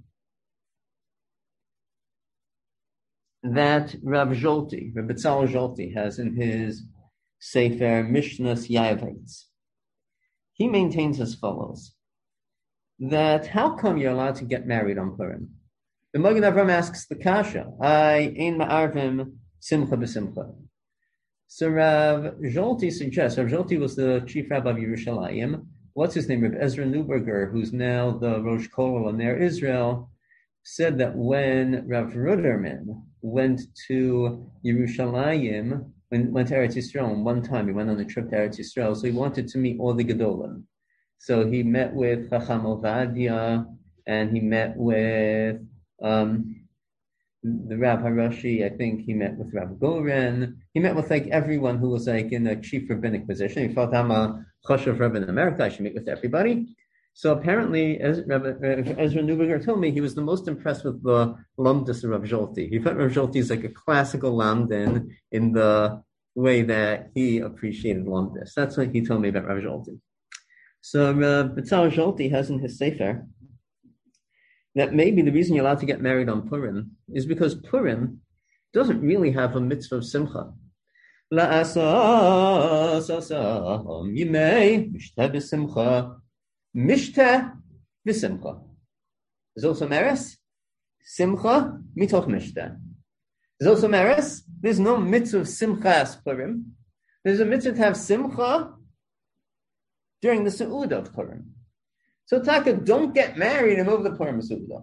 that Rav Zolti, Rav Betzalel Zolti, has in his Sefer Mishnas Yavetz. He maintains as follows, that how come you're allowed to get married on Purim? The Magen Avram asks the kasha, I ein ma'arvim simcha b'simcha. So Rav Zolti suggests, Rav Zolti was the chief rabbi of Yerushalayim. What's his name? Rav Ezra Neuberger, who's now the Rosh Kollel in Ner Israel, said that when Rav Ruderman went to Yerushalayim, when went to Eretz Yisrael one time, he went on a trip to Eretz Yisrael, so he wanted to meet all the Gedolim. So he met with Chacham Ovadia, and he met with um, the Rav Harashi. I think he met with Rav Goren. He met with like everyone who was like in a chief rabbinic position. He felt I'm a Choshev Rebbe in America, I should meet with everybody. So apparently, as Ezra Neuberger told me, he was the most impressed with the Lamdus of Rav Zolti. He thought Rav Zolti is like a classical Lamdin in the way that he appreciated Lamdus. That's what he told me about Rav Zolti. So Rav Betzalel Zolti has in his Sefer that maybe the reason you're allowed to get married on Purim is because Purim doesn't really have a mitzvah of simcha. Mishteh v'simcha. There's also meres, simcha mitoch mishteh. There's also meres. There's no mitzvah of simcha as Purim. There's a mitzvah to have simcha during the Seudah of Purim. So Taka, don't get married and move the Purim Seudah.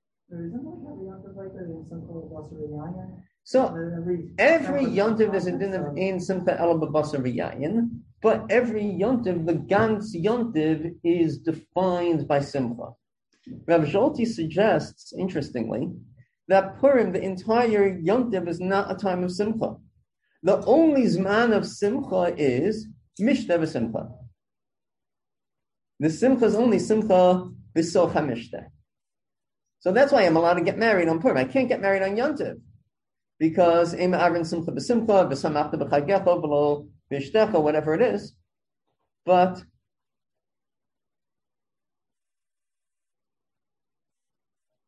So every yontiv there's a din of ein simcha el b'basar v'yayin, but every yontiv, the gans yontiv, is defined by simcha. Rav Zolti suggests, interestingly, that Purim, the entire yontiv, is not a time of simcha. The only zman of simcha is mishteh v'simcha. The simcha is only simcha b'soch ha-mishteh. So that's why I'm allowed to get married on Purim. I can't get married on yontiv, because Ema Avin Simcha B'Simcha, V'Samachta B'Chagecha, V'Lo B'Ishtecha, whatever it is. But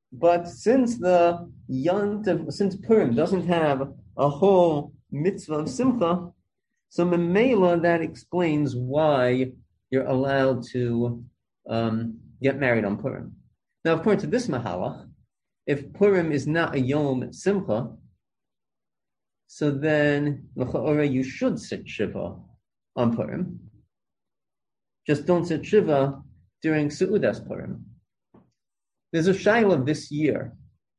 But since the Yontif, since Purim doesn't have a whole mitzvah of Simcha, so Memela, that explains why you're allowed to um, get married on Purim. Now, according to this Mahalach, if Purim is not a Yom Simcha, so then you should sit Shiva on Purim. Just don't sit Shiva during Seudas Purim. There's a Shaila this year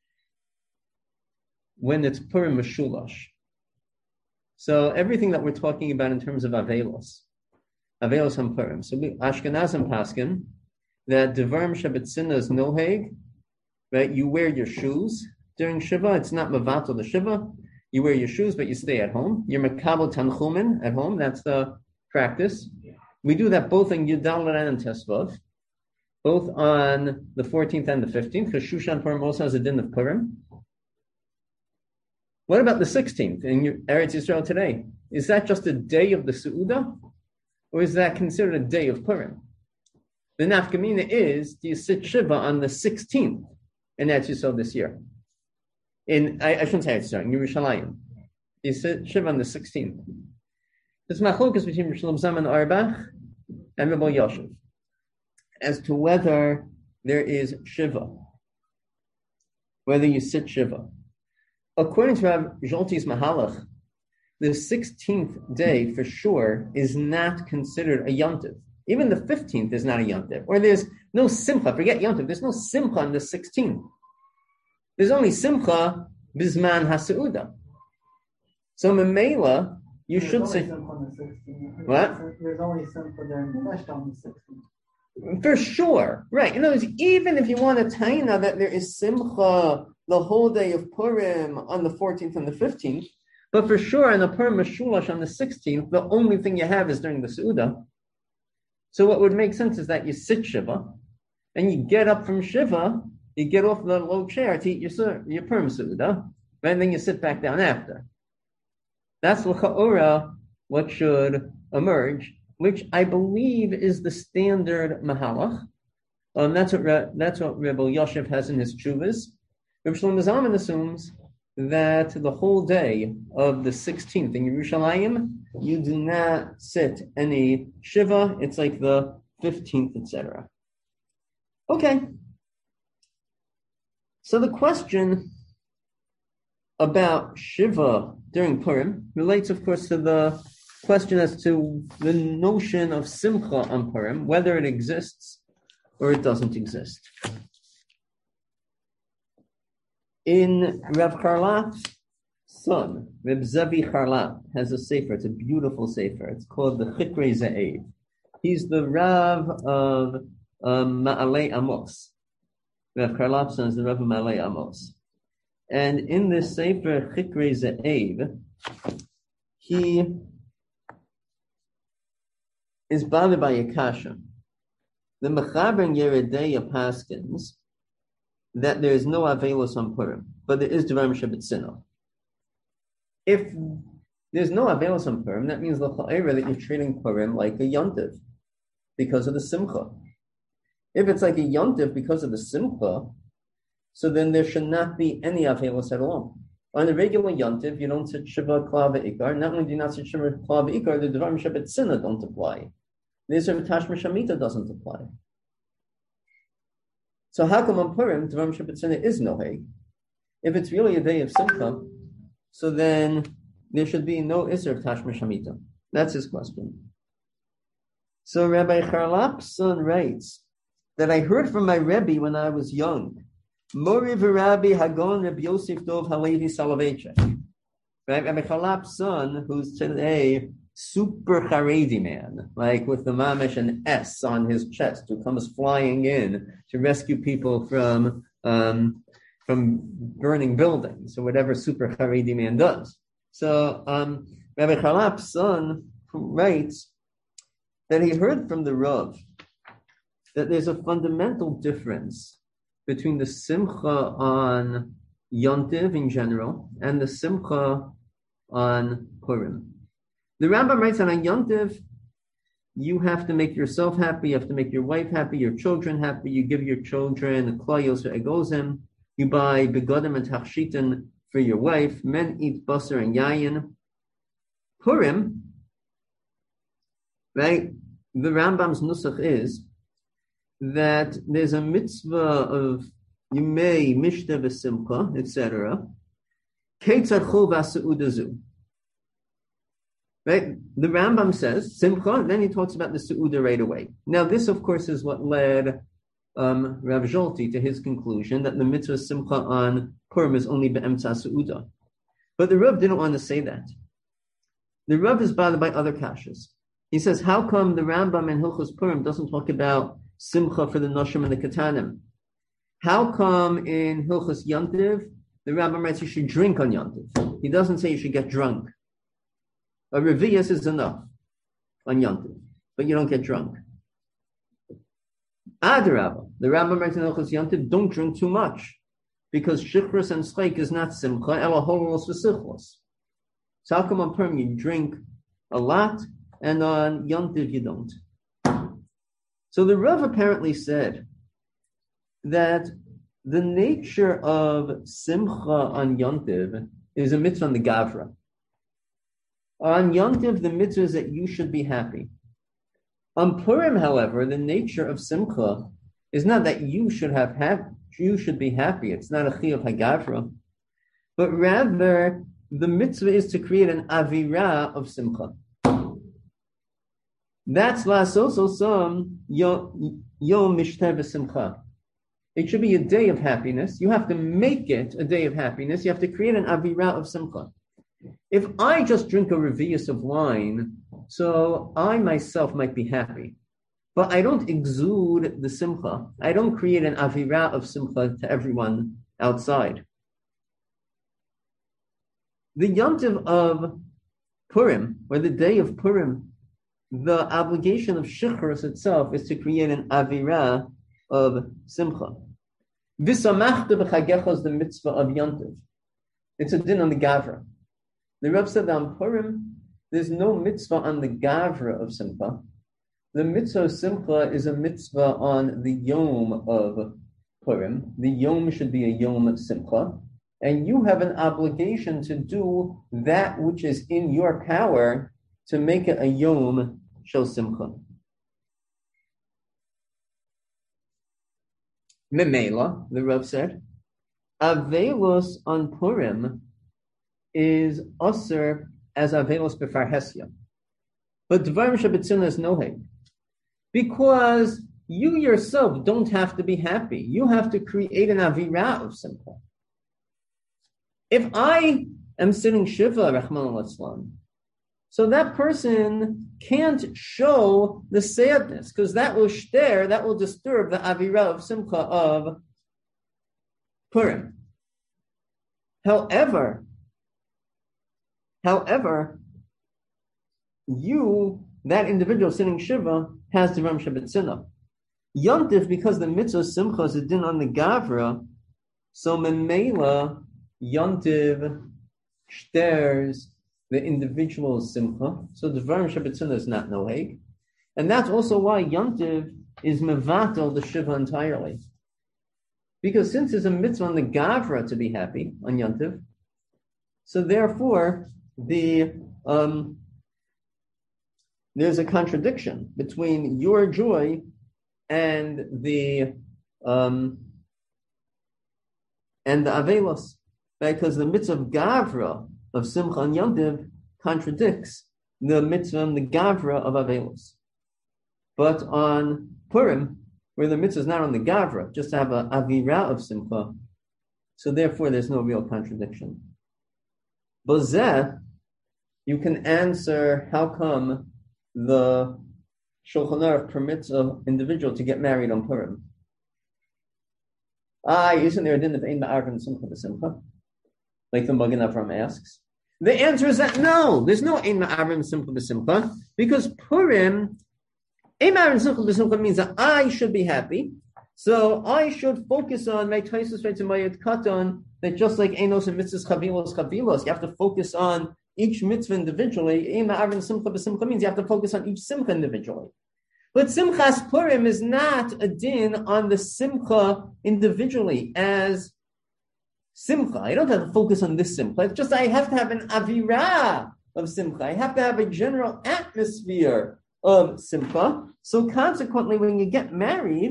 when it's Purim Meshulash. So everything that we're talking about in terms of Avelos, Avelos on Purim. So we, Ashkenazim Paskin, that Devarim Shabbatzina is Noheg, right? You wear your shoes during Shiva. It's not Mavato the Shiva. You wear your shoes, but you stay at home. You're Makabel Tanchumen at home. That's the practice. We do that both in Yudalat and Tesvav, both on the fourteenth and the fifteenth, because Shushan Purim also has a din of Purim. What about the sixteenth in Eretz Yisrael today? Is that just a day of the Seudah, or is that considered a day of Purim? The nafkamina is, do you sit Shiva on the sixteenth in Eretz Yisrael this year? In I, I shouldn't say Eretz Yisrael, in Yerushalayim. Do you sit Shiva on the sixteenth? There's machlokas between Rishonim Zaman Arbach and Rebbe Yoshev as to whether there is Shiva, whether you sit Shiva. According to Rav Zolti's Mahalach, the sixteenth day for sure is not considered a yontiv. Even the fifteenth is not a yontiv. Or there's no simcha, forget yontiv, there's no simcha on the sixteenth. There's only simcha bisman haseuda. So memela, you There's should say... What? There's only simcha during the Lesh on the sixteenth. For sure, right. In other words, even if you want to taina that there is simcha the whole day of Purim on the fourteenth and the fifteenth, but for sure on the Purim Meshulash on the sixteenth, the only thing you have is during the Seudah. So what would make sense is that you sit Shiva, and you get up from Shiva, you get off the low chair to eat your, your Purim Seudah, and then you sit back down after. That's l'cha'ora what should emerge, which I believe is the standard Mahalach. Um, that's what Re, that's what Rebbe Yoshev has in his Chuvas. Rebbe Shlomo Zalman assumes that the whole day of the sixteenth in Yerushalayim, you do not sit any Shiva. It's like the fifteenth, et cetera. Okay. So the question about Shiva during Purim relates, of course, to the question as to the notion of Simcha on Purim, whether it exists or it doesn't exist. In Rav Charlap's son, Reb Zevi Charlap, has a sefer. It's a beautiful sefer. It's called the Chikrei Ze'ev. He's the Rav of um, Ma'alei Amos. Rav Charlap's son is the Rav of Ma'alei Amos. And in this sefer, Chikrei Ze'ev, he is bothered by a kasha. The Mechaber and Yeredeya paskins that there is no Avelos on Purim, but there is Devarim Shabbatzina. If there's no Avelos on Purim, that means l'cha'era that you're treating Purim like a yontiv because of the Simcha. If it's like a yontiv because of the Simcha, so then there should not be any Avelos at all. On a regular yontiv, you don't sit Shiva Kla V'ikar. Not only do you not sit Shiva Kla V'ikar, the Devarim Shabbatzina don't apply. The Yisrael Tashma Shamita doesn't apply. So how come on Purim, Devarim Shabbatzina is noheg? If it's really a day of Simcha, so then there should be no Isser Tashma Shamita. That's his question. So Rabbi Charlap's son writes that I heard from my Rebbe when I was young. Mori v'Rabbi Hagon Reb Yosef Dov Halevi Soloveitchik. Right? Rabbi Charlap's son, who's today super Haredi man, like with the mamish and S on his chest, who comes flying in to rescue people from um, from burning buildings or whatever super Haredi man does. So um, Rabbi Charlap's son writes that he heard from the Rav that there's a fundamental difference between the Simcha on Yontiv in general and the Simcha on Purim. The Rambam writes that on Yontiv, you have to make yourself happy, you have to make your wife happy, your children happy, you give your children klayos or egozim, You buy begodim and tachshitin for your wife. Men eat basar and yayin. Purim, right? The Rambam's nusach is that there's a mitzvah of yimei mishta v'simcha, et cetera. Keitzad chol v'aseudazu. Right? The Rambam says simcha, and then he talks about the seuda right away. Now, this, of course, is what led um, Rav Zolti to his conclusion that the mitzvah simcha on Purim is only be'emtza seuda. But the Rav didn't want to say that. The Rav is bothered by other kashas. He says, how come the Rambam in Hilchos Purim doesn't talk about simcha for the noshim and the katanim? How come in Hilchos Yantiv, the Rambam writes you should drink on Yantiv? He doesn't say you should get drunk. A reviyas is enough on Yantiv, but you don't get drunk. Adarabba, the Rambam writes in Hilchos Yantiv, don't drink too much, because shichrus and schleik is not simcha, ela holos v'sichlos. So how come on Purim you drink a lot, and on Yantiv you don't? So the Rav apparently said that the nature of simcha on Yantiv is a mitzvah on the Gavra. On Yantiv, the mitzvah is that you should be happy. On Purim, however, the nature of simcha is not that you should have hap- you should be happy. It's not a chiyuv hagavra, but rather the mitzvah is to create an avira of simcha. That's lasoso some yom mishter v'simcha. It should be a day of happiness. You have to make it a day of happiness. You have to create an avira of simcha. If I just drink a revius of wine, so I myself might be happy, but I don't exude the simcha. I don't create an avira of simcha to everyone outside. The yontiv of Purim, or the day of Purim, the obligation of shichrus itself is to create an avira of simcha. V'samachta b'chagecha is the mitzvah of yontiv. It's a din on the gavra. The Rav said that on Purim, there's no mitzvah on the gavra of simcha. The mitzvah of simcha is a mitzvah on the yom of Purim. The yom should be a yom of simcha. And you have an obligation to do that which is in your power to make it a yom shel simcha. Memela, the Rav said, Avelos on Purim is osir as Avelos b'far hesya. But Dvarim Shabbatzina is noheg. Because you yourself don't have to be happy. You have to create an avira of simcha. If I am sitting shiva, Rahman al-Islam, so that person can't show the sadness, because that will shter, that will disturb the avira of simcha of Purim. However, however, you, that individual sitting shiva, has the Ram Shabbatzina. Yontif, because the mitzvah simcha is a din on the gavra, so memela Yontiv shters the individual simcha, so the Dvarim Shabbatzina is not noheg, and that's also why Yontiv is mevatel the shiva entirely, because since there's a mitzvah on the gavra to be happy on Yontiv, so therefore the um, there's a contradiction between your joy and the um, and the avelos. Because the mitzvah of Gavra of Simcha and Yantiv contradicts the mitzvah and the Gavra of Avelos. But on Purim, where the mitzvah is not on the Gavra, just to have an Avira of Simcha, so therefore there's no real contradiction. Bozeh, you can answer how come the Shulchan Aruch permits an individual to get married on Purim. Ah, isn't there a din of Ein Ma'arvin and Simcha b'Simcha? Like the Magen Avram asks. The answer is that no, there's no Ein Ma'arvin Simcha b'Simcha, because Purim, Ein Ma'arvin Simcha b'Simcha means that I should be happy, so I should focus on my Taisus right to my Katan, that just like Enos and Mitzvahs Chavilos Chavilos, you have to focus on each mitzvah individually. Ein Ma'arvin Simcha b'Simcha means you have to focus on each simcha individually. But Simchas Purim is not a din on the simcha individually, as simcha. I don't have to focus on this simcha. It's just I have to have an avira of simcha. I have to have a general atmosphere of simcha. So consequently, when you get married,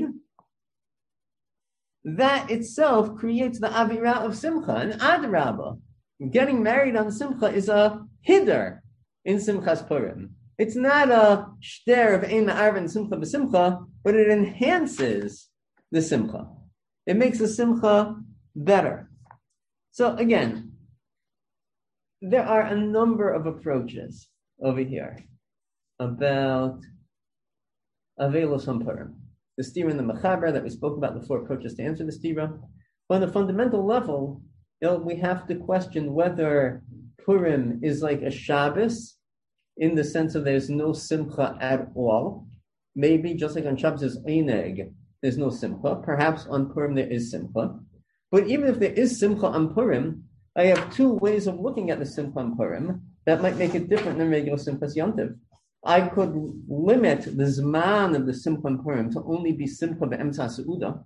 that itself creates the avira of simcha. And adrabah, getting married on simcha is a hiddur in Simchas Purim. It's not a shter of ein ma'arvin simcha b'simcha, but it enhances the simcha. It makes the simcha better. So again, there are a number of approaches over here about Avelos on Purim. The stira and the mechaber that we spoke about, the four approaches to answer the stira. But on a fundamental level, you know, we have to question whether Purim is like a Shabbos in the sense of there's no simcha at all. Maybe just like on Shabbos is Eineg, there's no simcha. Perhaps on Purim there is simcha. But even if there is simcha on Purim, I have two ways of looking at the simcha on Purim that might make it different than regular Simchas Yontiv. I could limit the zman of the simcha on Purim to only be simcha be'emtza seuda.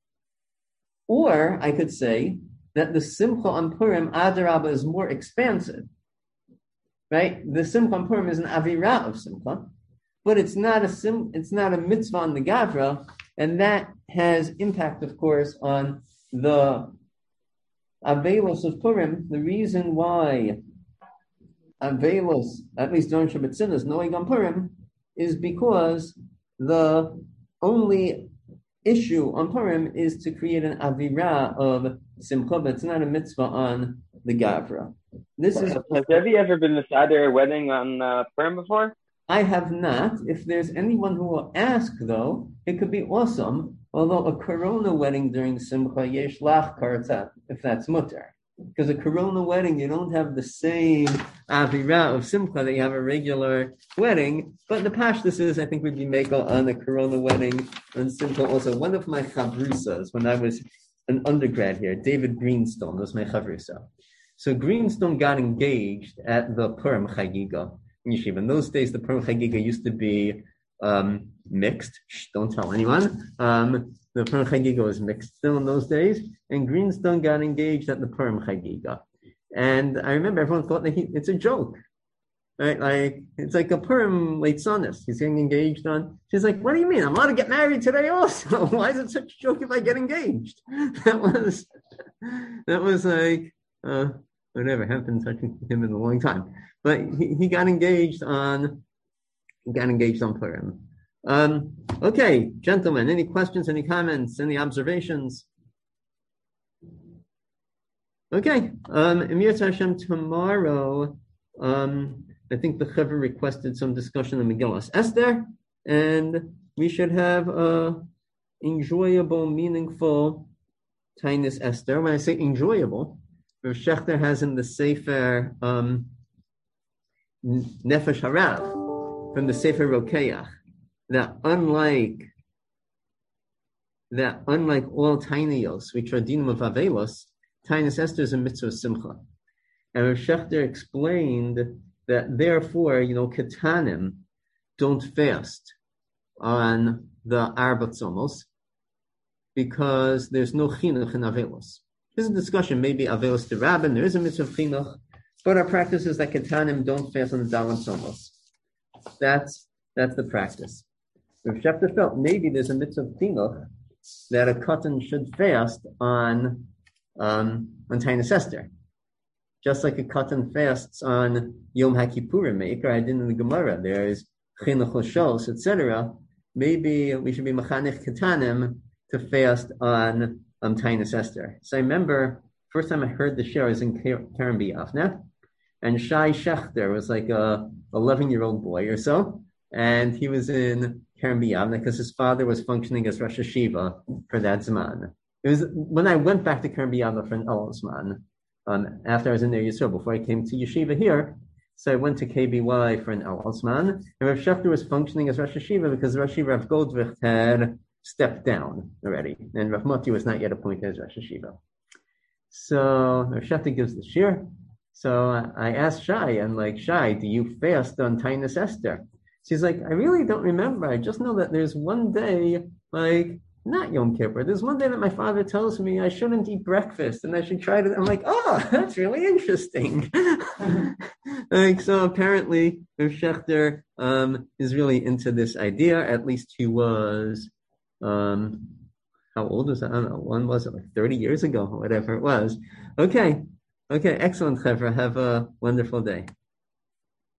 Or I could say that the simcha on Purim, adarabah, is more expansive. Right? The simcha on Purim is an avira of simcha, but it's not a sim, it's not a mitzvah on the gavra, and that has impact, of course, on the avelos of Purim. The reason why avelos, at least during Shabbat Tzidus, is knowing on Purim, is because the only issue on Purim is to create an avira of simcha, but it's not a mitzvah on the gavra. This is. Has Debbie ever been decided a wedding on uh, Purim before? I have not. If there's anyone who will ask, though, it could be awesome. Although a corona wedding during Simcha yesh lach karatzat, if that's mutter. Because a corona wedding, you don't have the same avira of Simcha that you have a regular wedding. But the pashtus is, I think we'd be making on a corona wedding on Simcha also. One of my chavrusas, when I was an undergrad here, David Greenstone was my chavrusa. So Greenstone got engaged at the Purim Chagiga in Yeshiva. In those days, the Purim Chagiga used to be um, mixed. Shh, don't tell anyone. Um, the Purim Chagiga was mixed still in those days. And Greenstone got engaged at the Purim Chagiga. And I remember everyone thought that he, it's a joke. Right? Like, it's like a Purim late sonis. He's getting engaged on. She's like, what do you mean? I'm allowed to get married today also. Why is it such a joke if I get engaged? That was, that was like, uh, whatever, haven't been touching him in a long time. But he, he got engaged on, he got engaged on Purim. Um, okay, gentlemen, any questions, any comments, any observations? Okay, um, Emir Hashem, tomorrow, um, I think the Chaver requested some discussion on Megillas Esther, and we should have a enjoyable, meaningful Tainis Esther. When I say enjoyable, Rav Shechter has in the Sefer um, Nefesh Harav from the Sefer Rokeach that unlike that unlike all Tainiyos, which are dinam of Avelos, Tainis Esther is a mitzvah of Simcha. And Rav Shechter explained that therefore, you know, Ketanim don't fast on the Arba Tzomos because there's no chinuch in Avelos. There's a discussion, maybe Avelos de Rabbin, there is a mitzvah of chinuch, but our practice is that Ketanim don't fast on the Dalan Tzomos. That's that's the practice. Rav Shechter felt maybe there's a mitzvah of chinuch that a katan should fast on um, on Tainis Esther. Just like a katan fasts on Yom HaKippurim, Meikar Hadin in the Gemara, there is chinuch l'shos, et cetera. Maybe we should be machanech ketanim to fast on um, Tainis Esther. So I remember first time I heard the shir, I was in Keren B'Yavneh, and Shai Shechter was like a eleven-year-old boy or so, and he was in Keren B'Yavneh because his father was functioning as Rosh Hashiva for that Zman. It was when I went back to Keren B'Yavneh for an El Zman. Um, after I was in there Yisrael, before I came to Yeshiva here, so I went to K B Y for an El Zman, and Rav Shechter was functioning as Rosh Hashiva because Rosh Hashiva Rav Goldvicht had stepped down already, and Rav Moti was not yet appointed as Rosh Hashiva. So Rav Shechter gives the shir. So I asked Shai, I'm like, Shai, do you fast on Tainis Esther? She's like, I really don't remember. I just know that there's one day, like, not Yom Kippur. There's one day that my father tells me I shouldn't eat breakfast and I should try to. I'm like, oh, that's really interesting. Like, so apparently, Rav Shechter um, is really into this idea. At least he was. Um, how old was that? I don't know. When was it? Like thirty years ago, or whatever it was. Okay. Okay. Excellent, Chevra. Have a wonderful day.